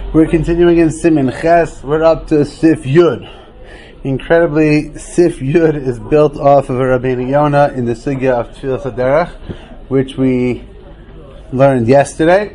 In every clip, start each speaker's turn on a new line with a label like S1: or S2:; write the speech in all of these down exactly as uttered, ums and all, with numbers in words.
S1: We're continuing in Simin Ches. We're up to Sif Yud. Incredibly, Sif Yud is built off of a Rabbeinu Yonah in the Sugya of Tfilas HaDerech, which we learned yesterday.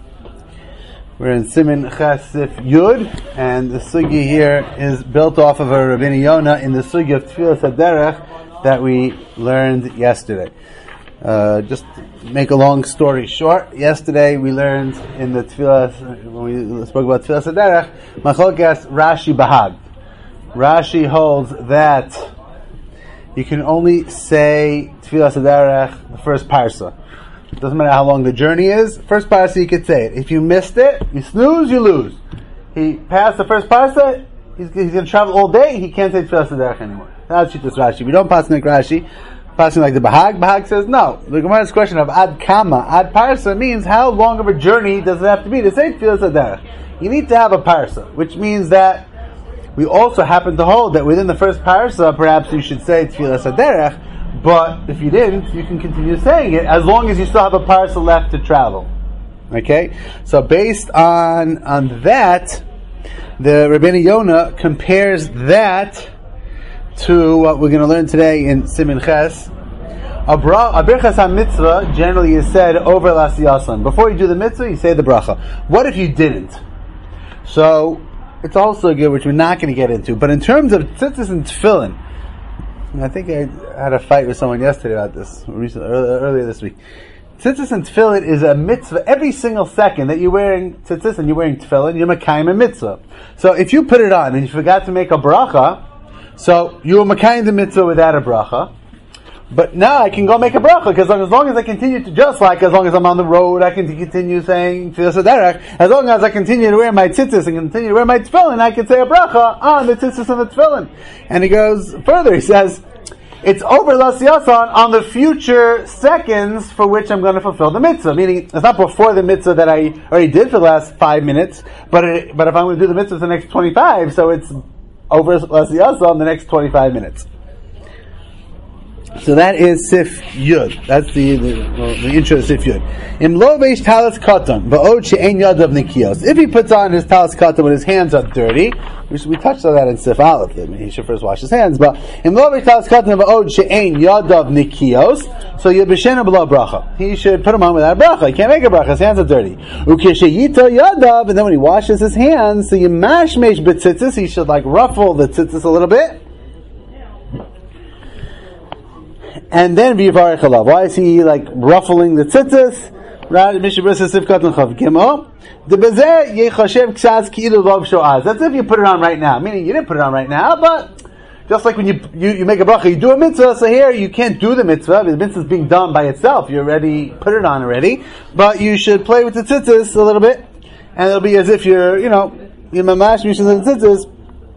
S1: We're in Simin Ches Sif Yud, and the Sugya here is built off of a Rabbeinu Yonah in the Sugya of Tfilas HaDerech that we learned yesterday. Uh, just to make a long story short, yesterday we learned in the Tfilas, when we spoke about Tfilas HaDerech, Machlokes Rashi Bahag. Rashi holds that you can only say Tfilas HaDerech the first parsa. It doesn't matter how long the journey is. First parsa you could say it. If you missed it, you snooze, you lose. He passed the first parsa, he's, he's going to travel all day, he can't say Tfilas HaDerech anymore. That's just Rashi. We don't pass like Rashi. Passing like the Bahag. Bahag says no. The Gemara's question of Ad Kama, Ad Parsa means how long of a journey does it have to be to say Tfilas HaDerech? You need to have a Parsa, which means that we also happen to hold that within the first Parsa, perhaps you should say Tfilas HaDerech, but if you didn't, you can continue saying it as long as you still have a Parsa left to travel. Okay? So based on, on that, the Rabbeinu Yonah compares that to what we're going to learn today in Simin Ches. A birchas ha-mitzvah generally is said over l'asiyasan. Before you do the mitzvah, you say the bracha. What if you didn't? So, it's also good, which we're not going to get into. But in terms of tzitzis and tefillin, I think I had a fight with someone yesterday about this, recently, earlier this week. Tzitzis and tefillin is a mitzvah. Every single second that you're wearing tzitzis and you're wearing tefillin, you're makayim a mitzvah. So if you put it on and you forgot to make a bracha, so you were makayim the mitzvah without a bracha, but now I can go make a bracha, because as long as I continue to, just like as long as I'm on the road, I can continue saying Tfilas HaDerech. As long as I continue to wear my tzitzis and continue to wear my tefillin, I can say a bracha on the tzitzis and the tefillin. And he goes further, he says, it's over l'asiyasan on the future seconds for which I'm going to fulfill the mitzvah. Meaning, it's not before the mitzvah that I already did for the last five minutes, but it, but if I'm going to do the mitzvah for the next twenty-five, so it's over l'asiyasan the next twenty-five minutes. So that is Sif Yud. That's the the, the intro of Sif Yud. Im lo veish talis katan va'od she'ein yadav nikios. If he puts on his talis katan when his hands are dirty, we, we touched on that in Sif Aleph. I mean, he should first wash his hands. But im lo veish talis katan va'od she'ein yadav nikios. So yibishena below bracha. He should put them on without a bracha. He can't make a bracha. His hands are dirty. Ukesheyita yadav, and then when he washes his hands, so yimashmesh betzitzis, he should like ruffle the tzitzis a little bit. And then v'yivarech alav. Why is he like ruffling the tzitzis? Right, Mishabris Sifkat and Chav Gimel. The bezeh yechashev ksaz ki'ilu lov sho'az. That's if you put it on right now. Meaning you didn't put it on right now, but just like when you, you you make a bracha, you do a mitzvah. So here you can't do the mitzvah. The mitzvah is being done by itself. You already put it on already, but you should play with the tzitzis a little bit, and it'll be as if you're, you know, you're mamash mishas the tzitzis.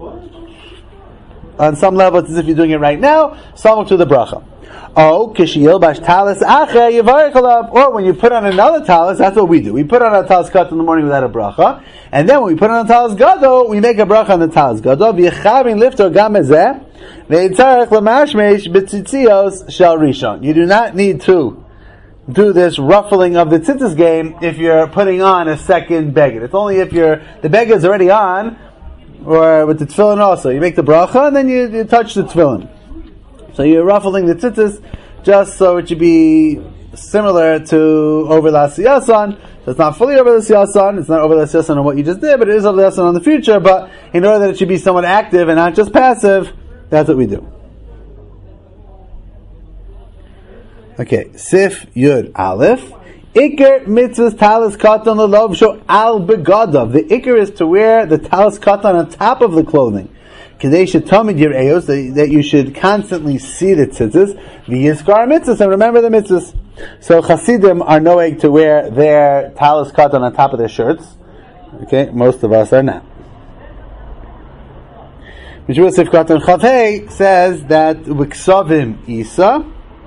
S1: On some level, it's as if you're doing it right now. Samach to the bracha. Oh, kishiyil bash talis acher yivarech alav. Or when you put on another talis, that's what we do. We put on a talis cut in the morning without a bracha, and then when we put on a talis gadol, we make a bracha on the talis gadol. V'yechavin lifto gam ezeh ve'itzarech lamashmesh b'tzitzios shel rishon. You do not need to do this ruffling of the tzitzis game if you're putting on a second beged. It's only if you're the beged is already on, or with the tefillin also. You make the bracha and then you, you touch the tefillin. So you're ruffling the tzitzis just so it should be similar to over l'asiyasan. So it's not fully over l'asiyasan, it's not over l'asiyasan on what you just did, but it is over l'asiyasan on the future. But in order that it should be somewhat active and not just passive, that's what we do. Okay, Sif Yud Aleph. Iker mitzvahs talis katan l'lov sho al begadav. The ikar is to wear the talis katan on top of the clothing. Kadesha tamid yirayos, that you should constantly see the tzitzis. V'yizkar mitzvahs, and remember the mitzvahs. So Hasidim are knowing to wear their talis katan on top of their shirts. Okay, most of us are not. Mishmur Sif Katan Chavei says that Wiksavim Isa,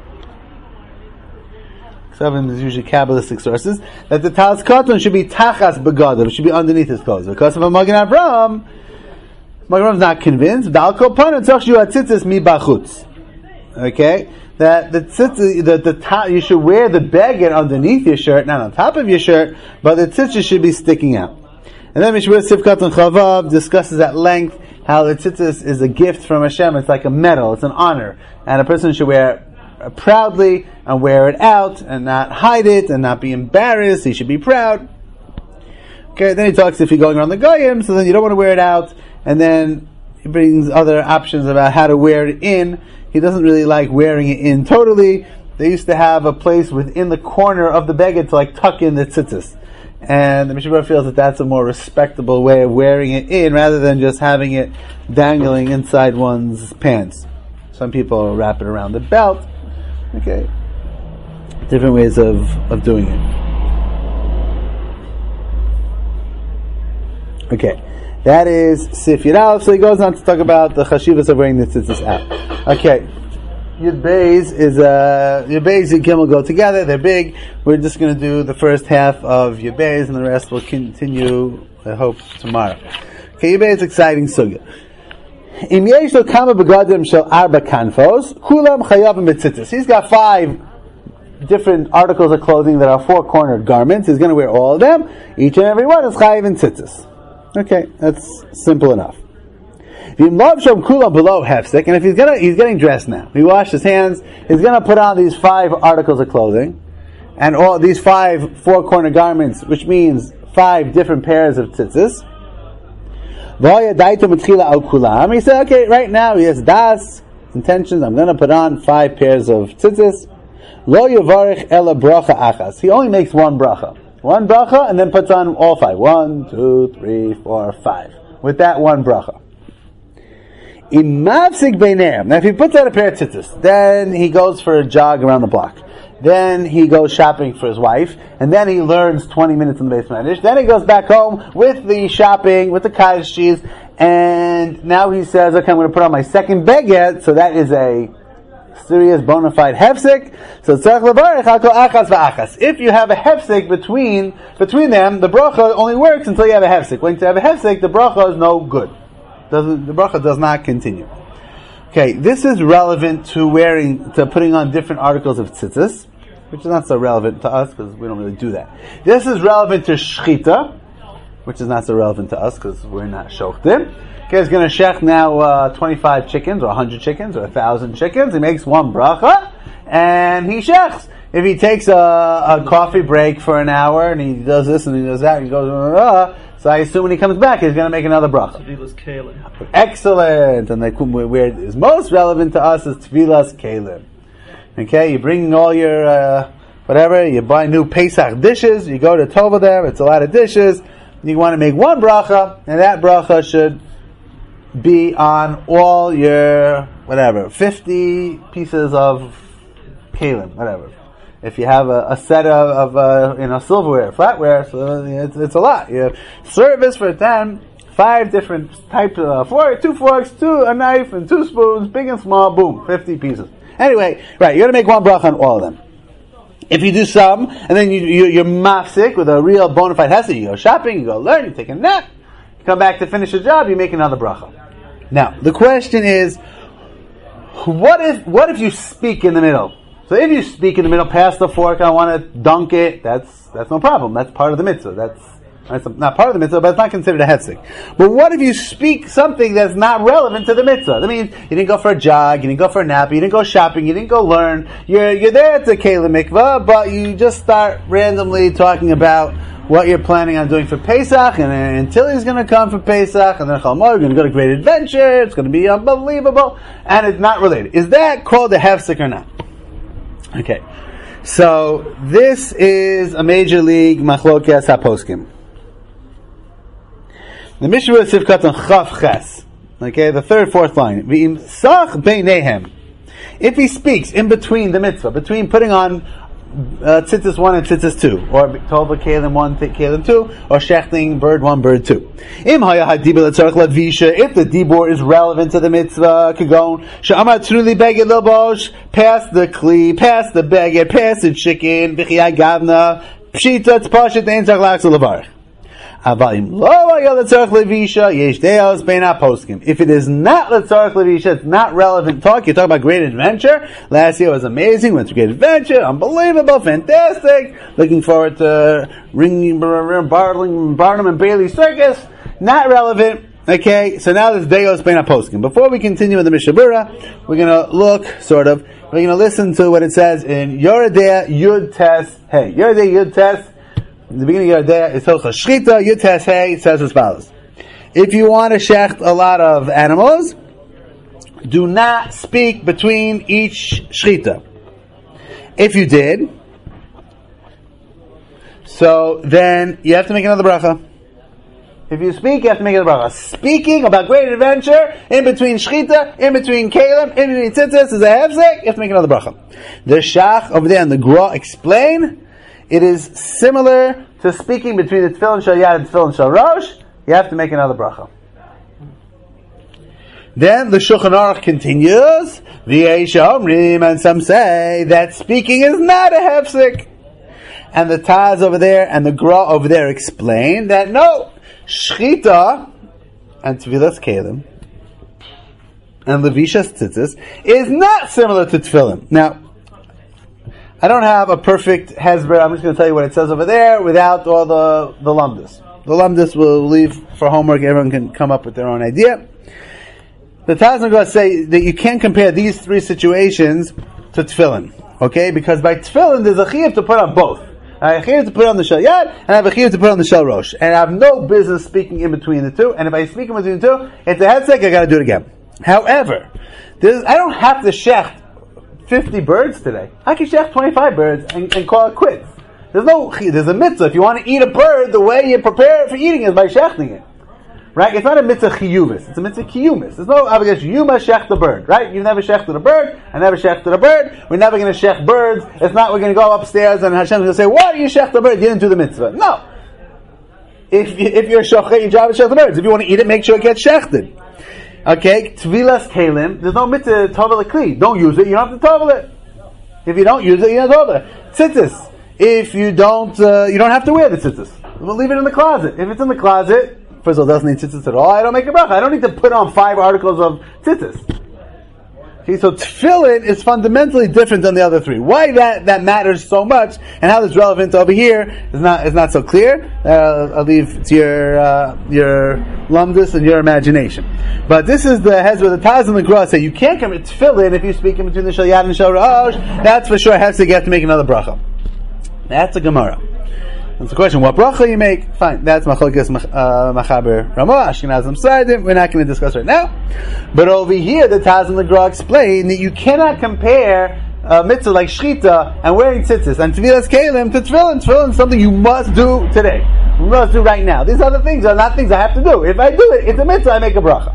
S1: Ksavim is usually Kabbalistic sources, that the talis katan should be tachas begadav, it should be underneath his clothes. Because of a Magen Avraham, Magen Avraham is not convinced. Okay, that the tzitzis, the the ta- you should wear the beged underneath your shirt, not on top of your shirt, but the tzitzis should be sticking out. And then Mishmur Sivkat and Chavav discusses at length how the tzitzis is a gift from Hashem. It's like a medal. It's an honor. And a person should wear it proudly and wear it out and not hide it and not be embarrassed. He should be proud. Okay, then he talks if you're going around the goyim, so then you don't want to wear it out. And then he brings other options about how to wear it in. He doesn't really like wearing it in totally. They used to have a place within the corner of the beged to like tuck in the tzitzis. And the Mishnah Berurah feels that that's a more respectable way of wearing it in rather than just having it dangling inside one's pants. Some people wrap it around the belt. Okay. Different ways of, of doing it. Okay. That is Sif Yud Aleph. So he goes on to talk about the chashivas of wearing the tzitzis out. Okay. Yud Beis is, uh, Yud Beis and Gimel go together. They're big. We're just going to do the first half of Yud Beis and the rest will continue, I hope, tomorrow. Okay, Yud Beis is exciting sugya. Im yesh lo kama begadim shel arba kanfos, kulam chayavim b'tzitzis. He's got five different articles of clothing that are four-cornered garments. He's going to wear all of them. Each and every one is chayiv in tzitzis. Okay, that's simple enough. And if he's gonna, he's getting dressed now. He washed his hands. He's gonna put on these five articles of clothing, and all these five four-corner garments, which means five different pairs of tzitzis. He said, "Okay, right now he has das intentions. I'm gonna put on five pairs of tzitzis. Lo yavarich ela bracha achas. He only makes one bracha, one bracha, and then puts on all five. One, two, three, four, five. With that one bracha." Now if he puts on a pair of tzitzis, then he goes for a jog around the block. Then he goes shopping for his wife, and then he learns twenty minutes in the Beis Medrash. Then he goes back home with the shopping, with the cottage cheese, and now he says, okay, I'm going to put on my second beged, so that is a serious bona fide hefsek. So tzarech levarech al kol achas v'achas. If you have a hefsek between between them, the bracha only works until you have a hefsek. When you have a hefsek, the bracha is no good. Doesn't, the bracha does not continue. Okay, this is relevant to wearing, to putting on different articles of tzitzis, which is not so relevant to us because we don't really do that. This is relevant to shchita, which is not so relevant to us because we're not shochtim. Okay, he's going to shech now uh, twenty-five chickens, or one hundred chickens, or one thousand chickens. He makes one bracha, and he shechs. If he takes a, a coffee break for an hour, and he does this and he does that, and he goes, uh, so I assume when he comes back, he's going to make another bracha.
S2: Tvilas Kalim.
S1: Excellent. And the, where it is most relevant to us is Tvilas Kalim. Okay, you bring all your, uh, whatever, you buy new Pesach dishes, you go to Tova there, it's a lot of dishes, you want to make one bracha, and that bracha should be on all your, whatever, fifty pieces of Kalim, whatever. If you have a, a set of, of uh, you know, silverware, flatware, so it's, it's a lot. You have service for ten, five different types of uh, fork, two forks, two a knife, and two spoons, big and small. Boom, fifty pieces. Anyway, right, you're gonna make one bracha on all of them. If you do some, and then you, you you're mafsik with a real bona fide hesed, you go shopping, you go learn, you take a nap, you come back to finish the job, you make another bracha. Now, the question is, what if what if you speak in the middle? So if you speak in the middle, pass the fork, I want to dunk it, that's that's no problem. That's part of the mitzvah. That's, that's not part of the mitzvah, but it's not considered a hefsek. But what if you speak something that's not relevant to the mitzvah? That means you didn't go for a jog, you didn't go for a nap, you didn't go shopping, you didn't go learn. You're you're there at the Kalim mikvah, but you just start randomly talking about what you're planning on doing for Pesach, and then Tilly's going to come for Pesach, and then Chalmar, you're going to go to Great Adventure, it's going to be unbelievable, and it's not related. Is that called a hefsek or not? Okay, so this is a major league machlokas haposkim. The Mishnah is Sivkat on Chaf Ches. Okay, the third, fourth line. V'im sach beinehem. If he speaks in between the mitzvah, between putting on uh, tzitzis one and tzitzis two, or tova kalim one, kalim two, or shechting bird one, bird two. Im haya hadibur letzarech lavisha. If the dibur is relevant to the mitzvah, kagon she'amar tzruli beged labosh, pass the kli, pass the beged, pass the chicken, v'chiyai gavna, pshita tzpashet ein tzarech lachzor levarich. If it is not letzarech levisha, it's not relevant talk. You're talking about great adventure. Last year was amazing. Went to great adventure. Unbelievable. Fantastic. Looking forward to ringing, Barnum, Barnum and Bailey Circus. Not relevant. Okay, so now this Deos Bein HaPoskim. Before we continue with the Mishnah Berurah, we're going to look, sort of, we're going to listen to what it says in Yoredea Yud Tes Hey. Yoredea Yud Tes, in the beginning of Yoredea, it's Hilchos Shchita, Yud Tes Hey, it says as follows. If you want to shecht a lot of animals, do not speak between each shchita. If you did, so then you have to make another bracha. If you speak, you have to make it a bracha. Speaking about great adventure, in between shchita, in between kalim, in between tzitzis, is a hefsek, you have to make another bracha. The shach over there and the gra explain, it is similar to speaking between the tefillin shal yad and tefillin shal rosh, you have to make another bracha. Then the Shulchan Aruch continues, v'yesh omrim, and some say that speaking is not a hefsek. And the Taz over there and the gra over there explain that no, Shchita and Tevilas Kalim and Levishas Tzitzis is not similar to Tefillin. Now, I don't have a perfect hezbollah. I'm just going to tell you what it says over there without all the the lumdus. The lumdus we'll leave for homework. Everyone can come up with their own idea. The Taz and Gra say that you can't compare these three situations to Tefillin. Okay? Because by Tefillin, there's a chiyuv to put on both. I have a chiyuv to put on the shal yad, and I have a chiyuv to put on the shal rosh. And I have no business speaking in between the two, and if I speak in between the two, it's a hefsek, I gotta do it again. However, I don't have to shecht fifty birds today. I can shecht twenty-five birds and, and call it quits. There's no, there's a mitzvah. If you want to eat a bird, the way you prepare it for eating is by shechting it. Right? It's not a mitzvah chiyuvis. It's a mitzvah kiyumis. There's no obligation. You must shecht the bird. Right? You've never shechted a bird. I never shechted a bird. We're never going to shecht birds. It's not we're going to go upstairs and Hashem's going to say, why do you shecht the bird? You didn't do the mitzvah. No. If, if you're a shochet, your job is to shecht the birds. If you want to eat it, make sure it gets shechted. Okay? Tvilas kalim. There's no mitzvah to tovel a kli. Don't use it. You don't have to tovel it. If you don't use it, you don't tovel it. Tzitzis. If you don't, uh, you don't have to wear the tzitzis. We'll leave it in the closet. If it's in the closet, first of all, it doesn't need tzitzis at all. I don't make a bracha. I don't need to put on five articles of tzitzis. Okay, so tefillin is fundamentally different than the other three. Why that, that matters so much and how it's relevant over here is not is not so clear. Uh, I'll leave to your uh, your lumdus and your imagination. But this is the hezbollah, the Taz and the Gra say you can't commit tefillin if you speak in between the shal yad and shal rosh. That's for sure. Has to get to make another bracha. That's a Gemara. That's the question. What bracha you make? Fine. That's machlokes machaber Ramah Ashkenazim Saidim. We're not going to discuss right now. But over here, the Taz and the Gra explain that you cannot compare a mitzvah like shchita and wearing tzitzis and tevilas kalim to tefillin. Tefillin is something you must do today. You must do right now. These other things are not things I have to do. If I do it, it's a mitzvah. I make a bracha.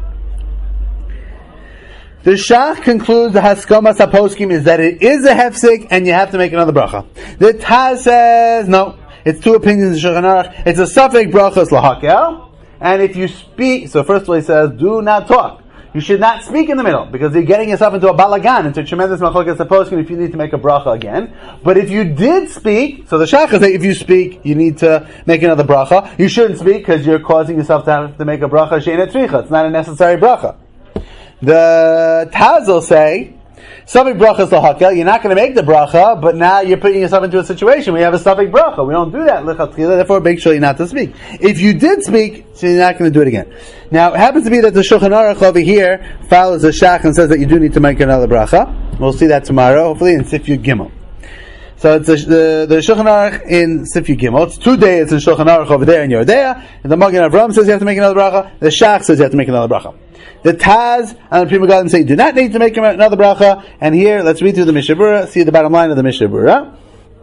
S1: The Shach concludes the Haskamas HaPoskim is that it is a hefsek and you have to make another bracha. The Taz says no. It's two opinions in Shulchan Aruch. It's a suffix brachas lahakel, and if you speak, so first of all he says, do not talk. You should not speak in the middle because you're getting yourself into a balagan, into a tremendous machlokes HaPoskim if you need to make a bracha again. But if you did speak, so the Shach says if you speak, you need to make another bracha. You shouldn't speak because you're causing yourself to have to make a bracha she'eina tzricha. It's not a necessary bracha. The Taz will say, Safek bracha is lahakel. You're not going to make the bracha, but now you're putting yourself into a situation where you have a Safek bracha. We don't do that lechatchila. Therefore, make sure you're not to speak. If you did speak, so you're not going to do it again. Now, it happens to be that the Shulchan Aruch over here follows the Shach and says that you do need to make another bracha. We'll see that tomorrow, hopefully in Sif Yud Gimel. So it's a, the the Shulchan Aruch in Sif Yud Gimel. It's two days in Shulchan Aruch over there in Yoredea. And the Magen Avraham says you have to make another bracha. The Shach says you have to make another bracha. The Taz and the Pri Megadim say you do not need to make another bracha. And here, let's read through the Mishnah Berurah, see the bottom line of the Mishnah Berurah.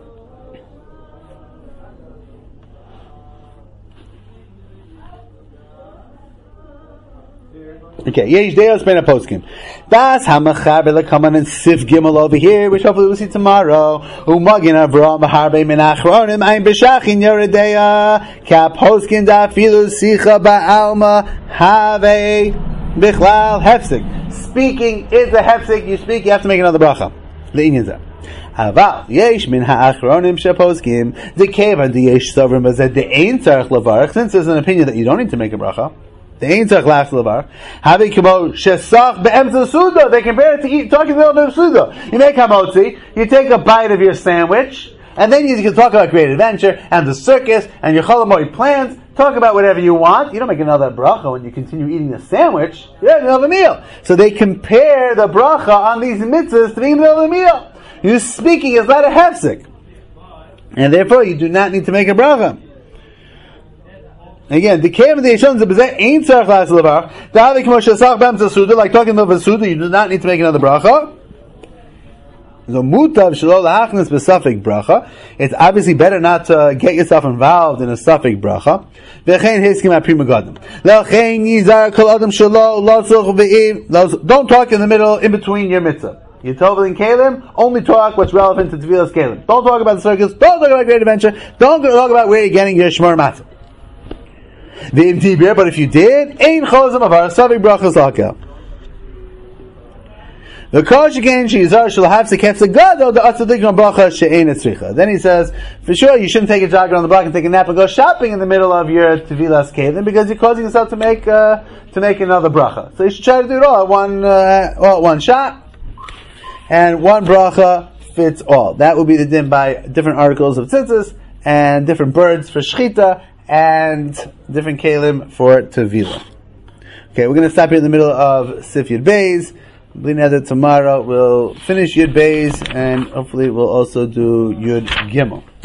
S1: Okay, Yesh Deos Bein HaPoskim. Das hamachaber lekaman and Sif Gimel over here, which hopefully we'll see tomorrow. Umagin Avraham b'harbe min achronim ein b'shachin Yoredea ka poskin da filu sicha ba'alma have bichlal hefsek. Speaking is a hefsek. You speak, you have to make another bracha. The Inyan Zeh. Haval yesh min ha'achronim sheposkim the kevan the yesh sovrim azed the ein tzarich levarach. Since there's an opinion that you don't need to make a bracha, the ein tzarich lach levarach. Havi kamo shesach be'emza suda. They compare it to eat talking about the suda. You make hamotzi, you take a bite of your sandwich, and then you can talk about great adventure and the circus and your cholamoid plans. Talk about whatever you want. You don't make another bracha when you continue eating the sandwich. You have another meal. So they compare the bracha on these mitzvahs to being in the middle of the meal. You speaking is not a hefsek, and therefore you do not need to make a bracha. Again, the cave of the Yeshon Zebazeh ain't tzarich las levar. The havi kmo shesach b'emtza suda, like talking about the suda, you do not need to make another bracha. So mutav shelo lahachnis b'safek bracha. It's obviously better not to get yourself involved in a safek bracha. V'chein hiskim apri megadim. L'chein yizar kol adam shelo losuch v'im. Don't talk in the middle, in between your mitzvah. You Tovlin Kalim, only talk what's relevant to Tevilas Kalim. Don't talk about the circus, don't talk about great adventure, don't talk about where you're getting your Shmor Matzah. V'im tibir, but if you did, ein chozim avar safek brachas lakel. The Kosh again, she yizar shel hafsek hefsek gadol the atzadik on bracha she'ein etzricha. Then he says, for sure you shouldn't take a jogger on the block and take a nap and go shopping in the middle of your Tevilas Kalim because you're causing yourself to make uh, to make another bracha. So you should try to do it all at one uh, all at one shot. And one bracha fits all. That would be the din by different articles of tzitzis, and different birds for shchita, and different kalim for tevila. Okay, we're going to stop here in the middle of Sif Yud Beis. B'nei that tomorrow we'll finish Yud Beis, and hopefully we'll also do Yud Gimel.